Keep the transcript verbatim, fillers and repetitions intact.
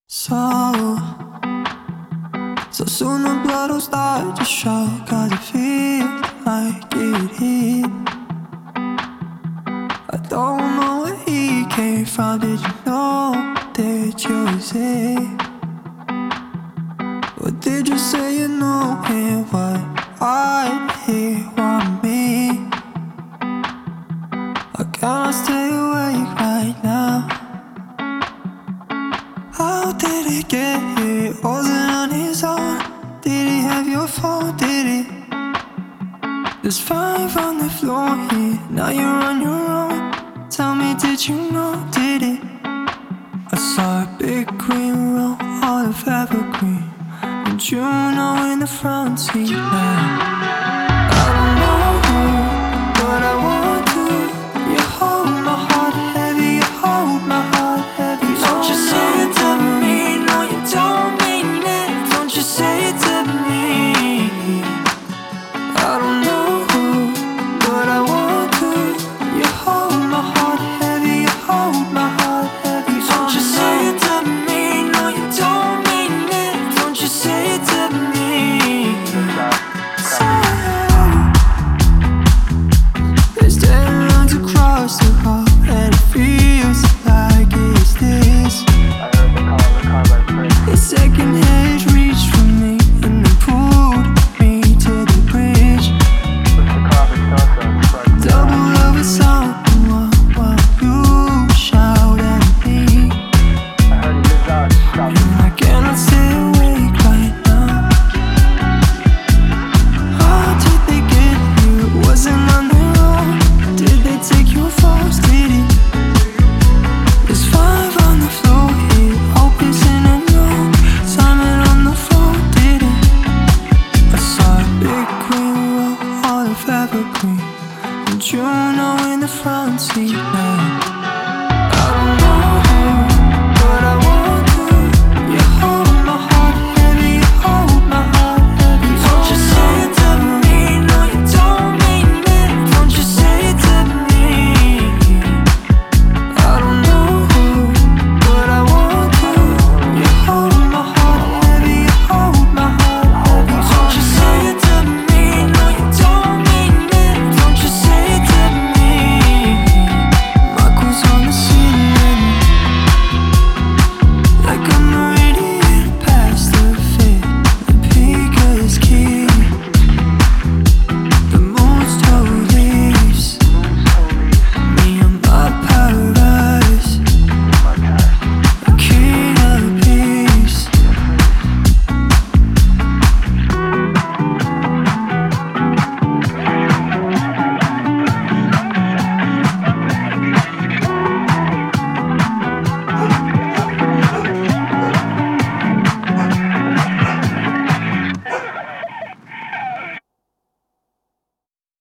So, so soon the blood will start to show, 'cause it feels like it hit. I don't know where he came from. Did you know that you was it? Or did you say you know him? What I hear want me? I cannot stay awake right now. How did he get here? Was it on his own? Did he have your phone? Did he? There's five on the floor here. Now you're on your own. Tell me, did you know? Did he? I saw a big green roll all of evergreen, and you know in the front seat now.